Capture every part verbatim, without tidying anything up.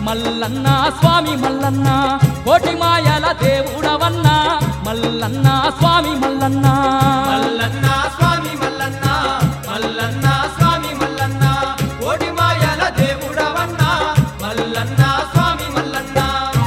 మల్లన్న స్వామి మల్లన్న కోటి మాయల దేవుడవన్న మల్లన్న స్వామి మల్లన్న మల్లన్న స్వామి మల్లన్న మల్లన్న స్వామి మల్లన్న కోటి మాయల దేవుడవన్న మల్లన్న స్వామి మల్లన్న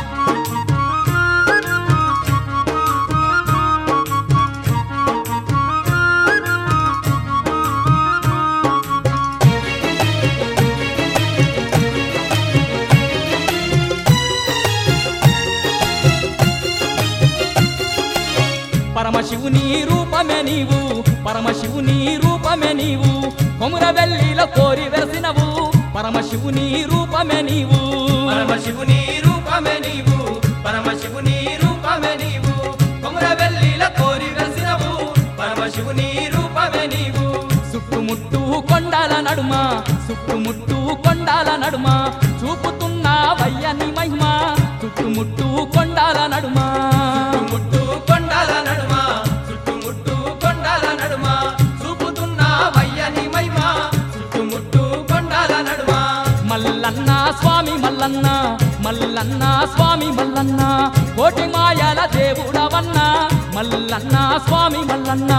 పరమశివుని రూపమే నీవు పరమశివుని రూపమే నీవు కొమురవెల్లిలో కోరి వెలసినవు పరమశివుని రూపమే నీవు పరమశివుని రూపమే నీవు పరమశివుని రూపమే నీవు కొమురవెల్లిల కోరి వెలసినవు పరమశివుని రూపమే నీవు చుట్టుముట్టు కొండాల నడుమ చుట్టుముట్టు కొండాల నడుమ చూపుతున్నా వయ్యని మహిమ చుట్టుముట్టు కొండాల నడుమ చుట్టుముట్టు కొండాల నడుమ చుట్టుముట్టు కొండాల నడుమ చూపుతున్న వయ్యని మహిమ చుట్టుముట్టు కొండాల నడుమ మల్లన్న స్వామి మల్లన్న మల్లన్న స్వామి మల్లన్న కోటి మాయల దేవుడవన్న మల్లన్న స్వామి మల్లన్న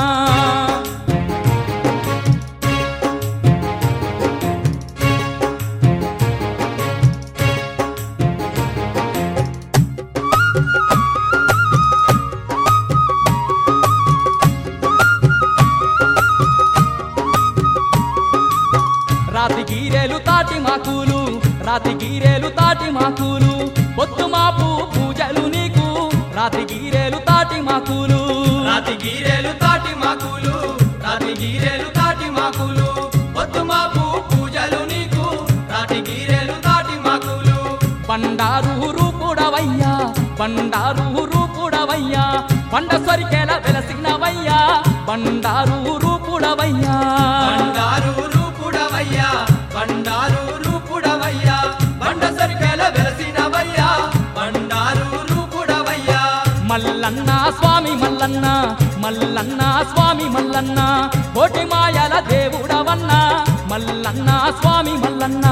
రాతి గీరేలు తాటి మాకులు రాతి గీరేలు తాటి మాకులు పొత్తు మాపు పూజలు నీకు రాతి గీరేలు తాటి మాకులు రాతి గీరేలు తాటి మాకులు రాతి గీరేలు తాటి మాకులు పొత్తు మాపు పూజలు నీకు రాతి గీరేలు తాటి మాకులు బండారు రూపుడవయ్యా బండారు రూపుడవయ్యా పండ సరికేల వెలసినవయ్యా బండారు రూపుడవయ్యా బండారు రూపుడవయ్యా బండారు రూపుడవయ్యా బండ సరికేల వెలసినవయ్యా బండారు రూపుడవయ్యా మల్లన్న స్వామి మల్లన్న మల్లన్న స్వామి మల్లన్న కోటి మాయల దేవుడవన్న మల్లన్న స్వామి మల్లన్న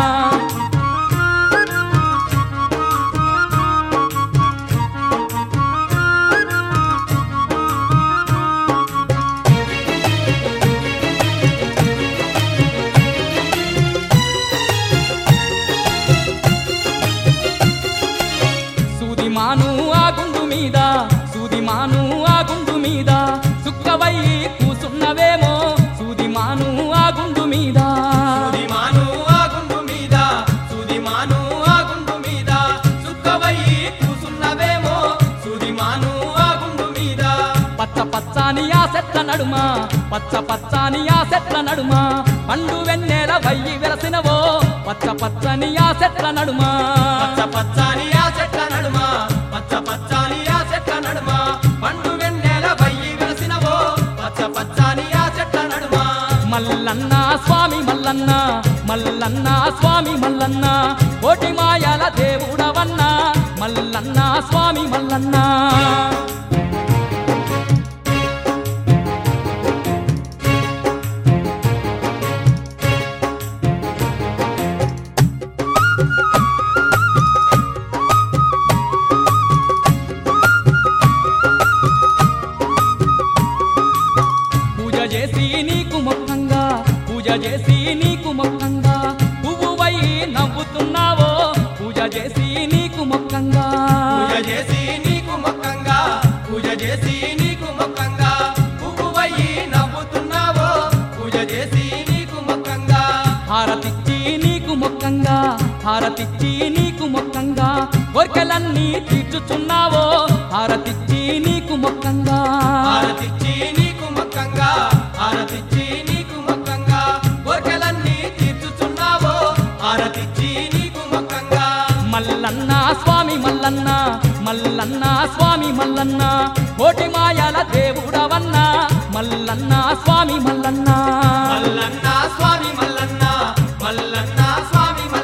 సూదిమాను ఆ గుండు మీద సూదిమాను ఆ గుండు మీద సుక్కవయ్యి కూసున్నవేమో సూదిమాను ఆ గుండు మీద సూదిమాను ఆ గుండు మీద సూదిమాను ఆ గుండు మీద సుక్కవయ్యి కూసున్నవేమో సూదిమాను ఆ గుండు మీద పచ్చ పచ్చాని ఆ చెట్ల నడుమ పచ్చ పచ్చాని ఆ చెట్ల నడుమ పండు వెన్నెల వయ్యి వెలసినవో పచ్చ పచ్చని ఆ చెట్ల నడుమ పచ్చ పచ్చాని ఆ చెట్ల నడుమ పచ్చ పచ్చాని ఆ చెట్ల నడుమ పండు వెన్నెల వయ్యి వెలసినవో పచ్చ పచ్చాని ఆ చెట్ల నడుమ మల్లన్న స్వామి మల్లన్న మల్లన్న స్వామి మల్లన్న కోటి మాయల దేవుడవన్న మల్లన్న స్వామి మల్లన్న పూజ చేసి నీకు మొక్కంగా పూజ చేసి నీకు మొక్కంగా పువ్వువై నవ్వుతున్నావో పూజ చేసి నీకు మొక్కంగా పూజ చేసి నీకు మొక్కంగా పూజ చేసి నీకు మొక్కంగా పువ్వువయ్యి నవ్వుతున్నావో పూజ చేసి నీకు మొక్కంగా హారతిచ్చి నీకు మొక్కంగా హారతిచ్చి నీకు మొక్కంగా కోర్కెలన్నీ తీర్చుచున్నావో హారతిచ్చి నీకు మొక్కంగా హారతిచ్చి నీకు మొక్కంగా హారతిచ్చి నీకు మొక్కంగా కోర్కెలన్నీ తీర్చుచున్నావో హారతిచ్చి నీకు మొక్కంగా మల్లన్న స్వామి మల్లన్న మల్లన్న స్వామి మల్లన్న కోటి మాయల దేవుడవన్న మల్లన్న స్వామి మల్లన్న మల్లన్న స్వామి మల్లన్న మల్లన్న స్వామి మల్లన్న